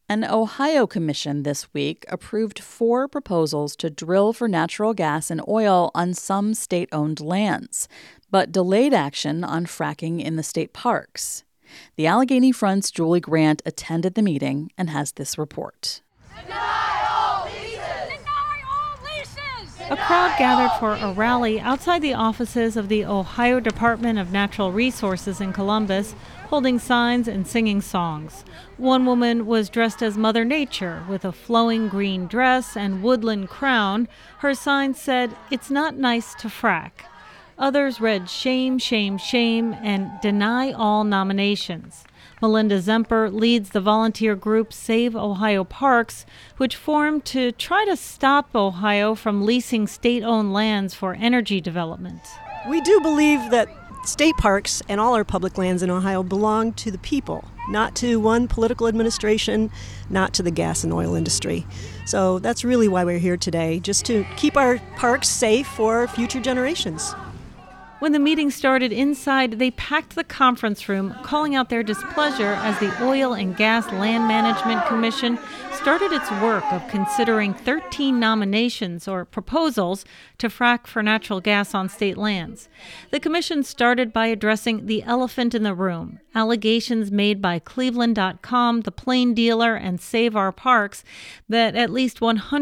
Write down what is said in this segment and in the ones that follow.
An Ohio commission this week approved 4 proposals to drill for natural gas and oil on some state-owned lands, but delayed action on fracking in the state parks. The Allegheny Front's Julie Grant attended the meeting and has this report. A crowd gathered for a rally outside the offices of the Ohio Department of Natural Resources in Columbus, holding signs and singing songs. One woman was dressed as Mother Nature with a flowing green dress and woodland crown. Her sign said, "It's not nice to frack." Others read "Shame, shame, shame," and "Deny all nominations." Melinda Zemper leads the volunteer group Save Ohio Parks, which formed to try to stop Ohio from leasing state-owned lands for energy development. We do believe that state parks and all our public lands in Ohio belong to the people, not to one political administration, not to the gas and oil industry. So that's really why we're here today, just to keep our parks safe for future generations. When the meeting started inside, they packed the conference room, calling out their displeasure as the Oil and Gas Land Management Commission started its work of considering 13 nominations or proposals to frack for natural gas on state lands. The commission started by addressing the elephant in the room, allegations made by Cleveland.com, The Plain Dealer, and Save Our Parks that at least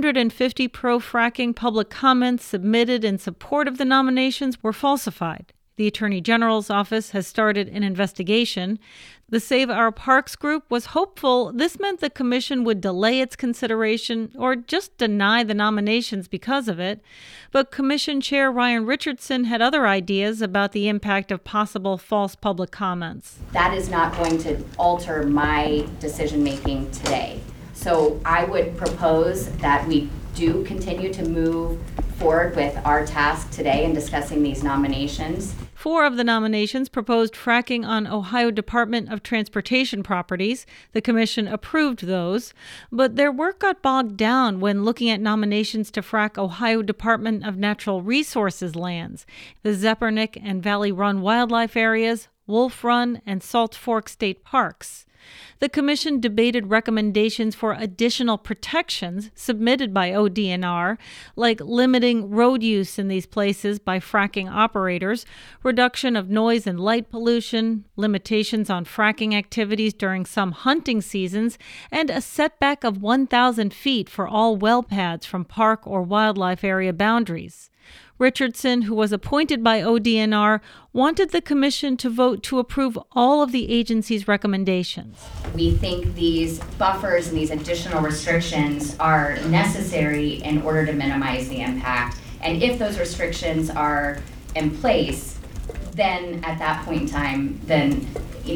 150 pro-fracking public comments submitted in support of the nominations were falsified. The Attorney General's office has started an investigation. The Save Our Parks group was hopeful this meant the commission would delay its consideration or just deny the nominations because of it. But Commission Chair Ryan Richardson had other ideas about the impact of possible false public comments. That is not going to alter my decision-making today. So I would propose that we do continue to move forward with our task today in discussing these nominations. 4 of the nominations proposed fracking on Ohio Department of Transportation properties. The commission approved those, but their work got bogged down when looking at nominations to frack Ohio Department of Natural Resources lands, the Zepernick and Valley Run wildlife areas, Wolf Run, and Salt Fork State Parks. The commission debated recommendations for additional protections submitted by ODNR, like limiting road use in these places by fracking operators, reduction of noise and light pollution, limitations on fracking activities during some hunting seasons, and a setback of 1,000 feet for all well pads from park or wildlife area boundaries. Richardson, who was appointed by ODNR, wanted the commission to vote to approve all of the agency's recommendations. We think these buffers and these additional restrictions are necessary in order to minimize the impact. And if those restrictions are in place, then at that point in time, then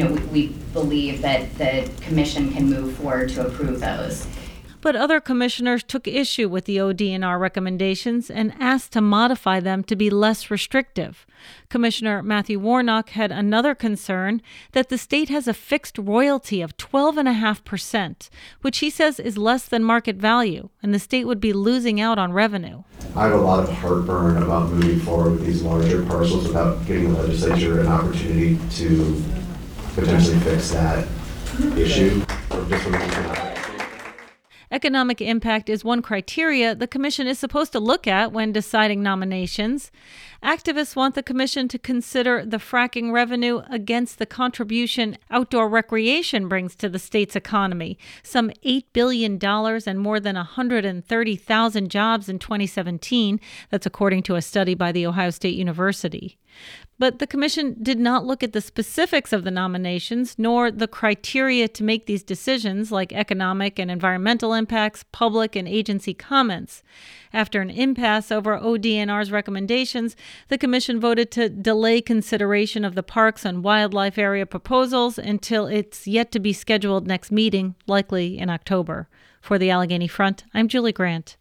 we believe that the commission can move forward to approve those. But other commissioners took issue with the ODNR recommendations and asked to modify them to be less restrictive. Commissioner Matthew Warnock had another concern that the state has a fixed royalty of 12.5%, which he says is less than market value, and the state would be losing out on revenue. I have a lot of heartburn about moving forward with these larger parcels without giving the legislature an opportunity to potentially fix that issue. Economic impact is one criteria the commission is supposed to look at when deciding nominations. Activists want the commission to consider the fracking revenue against the contribution outdoor recreation brings to the state's economy, some $8 billion and more than 130,000 jobs in 2017. That's according to a study by The Ohio State University. But the commission did not look at the specifics of the nominations, nor the criteria to make these decisions, like economic and environmental impacts, public and agency comments. After an impasse over ODNR's recommendations, the commission voted to delay consideration of the parks and wildlife area proposals until its yet to be scheduled next meeting, likely in October. For the Allegheny Front, I'm Julie Grant.